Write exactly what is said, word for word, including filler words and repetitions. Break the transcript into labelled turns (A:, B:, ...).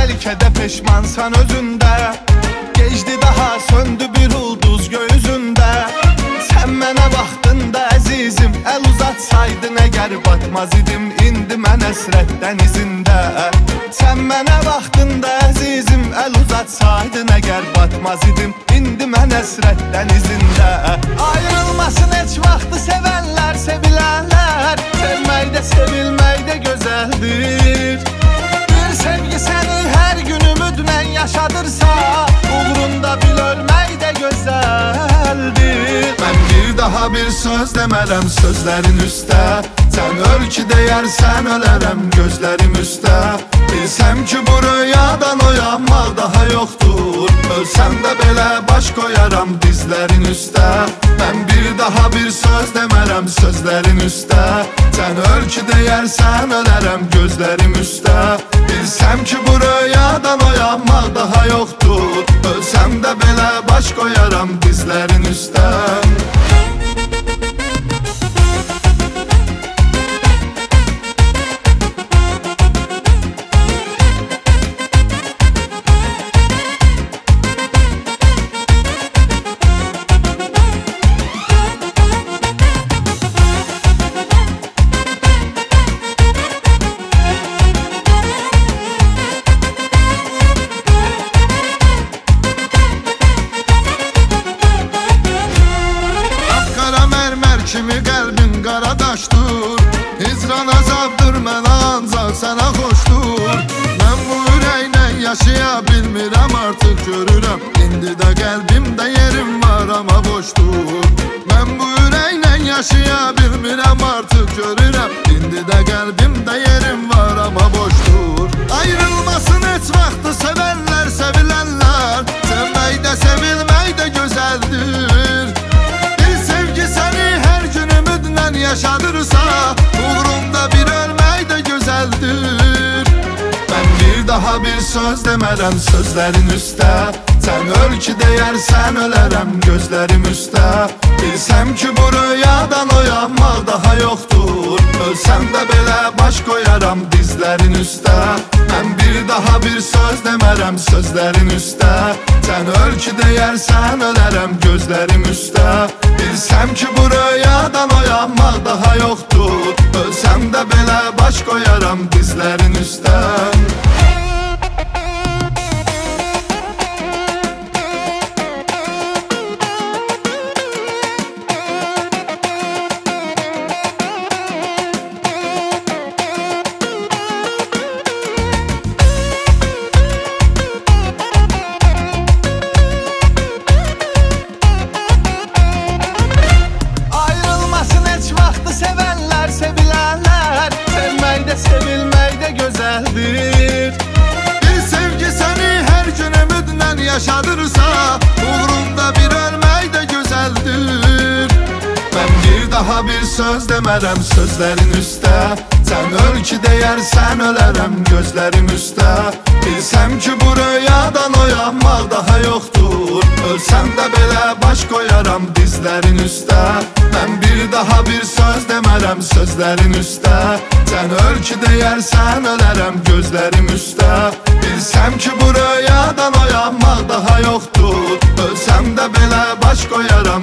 A: bəlkə də peşmansan özündə. Gecdi daha söndü bir ulduz göğüzündə. Sən mənə baxdında əzizim, əl uzatsaydın əgər batmaz idim indi mən əsrət dənizində. Sən mənə baxdında əzizim, əl uzatsaydın əgər batmaz idim indi mən əsrət dənizində. Ayrılmasın heç vaxtı sevənlər, sevilənlər. Sevmək də sevilmək də gözəldir. Bir sevgi səni hər gün ümidlə yaşadırsa, uğrunda bil ölmək də gözəldir. Mən bir daha bir söz demərəm sözlərin üstə. Sən öl ki deyərsən ölərəm gözlərim üstə. Bilsəm ki bu rüyadan oyanmaq daha yoxdur. Ölsəm də belə baş qoyaram dizlərin üstə. Mən bir daha bir söz demərəm sözlərin üstə. Sən öl ki deyərsən ölərəm gözlərim üstə. Bilsəm ki bu rüyadan oyanmaq daha yoxdur. Ölsəm də belə baş qoyaram dizlərin üstə. Kimi qəlbin qaradaşdır. Hicran azabdır, mən ancaq sənə xoşdur. Mən bu ürəklə yaşaya bilmirəm, artıq görürəm. İndi də qəlbimdə yerim var amma boşdur. Mən bu ürəklə yaşaya bilmirəm, artıq görürəm. İndi də qəlbimdə yerim var amma boşdur. Ayrılmasın heç vaxtı sevənlər, sevilənlər. Sevmək də sevilmək də gözəldir. Bir sevgi səni hər gün ümidlə yaşadırsa, uğrunda bir ölmək də gözəldir. Mən bir daha bir söz demərəm sözlərin üstə. Sən öl ki deyərsən ölərəm gözlərim üstə. Bilsəm ki bu rüyadan oyanmaq daha yoxdur. Ölsəm də belə baş qoyaram dizlərin üstə. Mən bir daha bir söz demərəm sözlərin üstə. Sən öl ki deyərsən ölərəm gözlərim üstə. Bilsəm ki bu rüyadan oyanmaq daha yoxdur. Ölsəm də belə baş qoyaram dizlərin üstə. Sevənlər, sevilənlər. Sevmək də sevilmək də gözəldir. Bir sevgi səni hər gün ümidlə yaşadırsa, uğrunda bir ölmək də gözəldir. Mən bir daha bir söz demərəm sözlərin üstə. Sən öl ki deyərsən ölərəm gözlərim üstə. Bilsəm ki bu rüyadan oyanmaq daha yoxdur. Ölsəm də belə baş qoyaram dizlərin üstə. Mən bir daha bir söz demərəm sözlərin üstə. Sən öl ki deyərsən ölərəm gözlərim üstə. Bilsəm ki bu rüyadan oyanmaq daha yoxdur. Ölsəm də belə baş qoyaram